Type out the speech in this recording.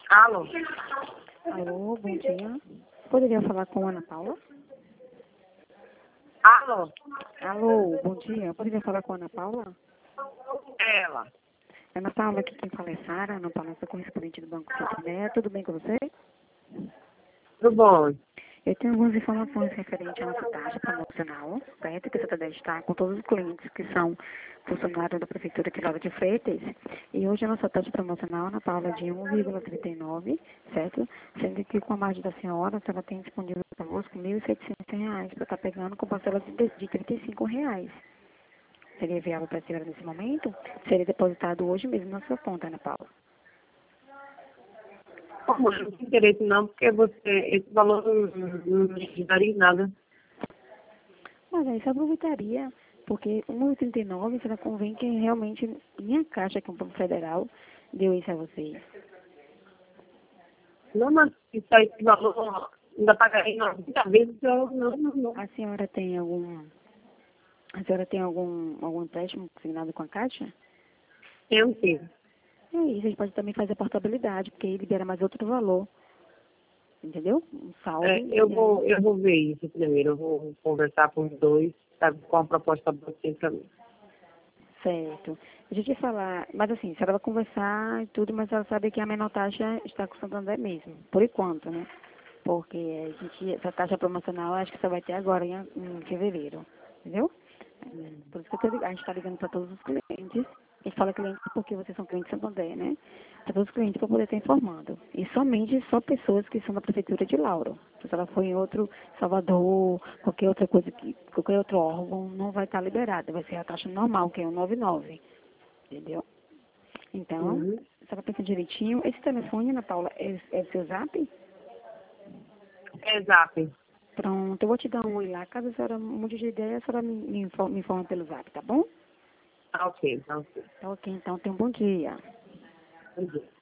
Alô? Alô, bom dia. Poderia falar com a Ana Paula? Alô? Alô, bom dia. Poderia falar com a Ana Paula? Ela. Ana Paula, aqui quem fala é Sara. Ana Paula, sou correspondente do Banco Santander. Tudo bem com você? Tudo bom? Eu tenho algumas informações referentes à nossa taxa promocional, certo? Que o Santander está com todos os clientes que são funcionários da Prefeitura de Lauro de Freitas. E hoje a nossa taxa promocional, Ana Paula, é de 1,39, certo? Sendo que com a margem da senhora, a senhora tem disponível conosco R$ 1.700 para estar pegando com parcelas de R$ 35. Seria viável para a senhora nesse momento? Seria depositado hoje mesmo na sua conta, Ana Paula. Como eu não tenho interesse não, porque esse valor não me ajudaria em nada. Mas aí você aproveitaria, porque 1,39 será convém que realmente minha caixa, que é um banco federal, deu isso a vocês. Não, mas isso aí, esse valor ainda pagaria 90 vezes, eu não. A senhora tem algum empréstimo consignado com a Caixa? Tenho sim. É isso, a gente pode também fazer a portabilidade, porque aí libera mais outro valor. Entendeu? Um saldo. Eu vou ver isso primeiro, eu vou conversar com os dois, sabe, com a proposta de você para mim. Certo. A gente ia falar, mas assim, se ela vai conversar e tudo, mas ela sabe que a menor taxa está com o Santander mesmo, por enquanto, né? Porque essa taxa promocional acho que só vai ter agora em fevereiro, entendeu? Por isso que a gente está ligando para todos os clientes. A gente fala clientes porque vocês são clientes Santander, né? Para todos os clientes para poder estar informando. E somente só pessoas que são da Prefeitura de Lauro. Se ela for em outro Salvador, qualquer outra coisa, qualquer outro órgão, não vai estar liberada. Vai ser a taxa normal, que é o 99. Entendeu? Então, Uhum. se ela pensa direitinho, esse telefone, Ana Paula, é o seu zap? Exato. Pronto, eu vou te dar um oi lá. Caso a senhora mude de ideia, a senhora me informa pelo zap, tá bom? Tá ok, tá ok. Tá ok, então tenha um bom dia. Bom dia.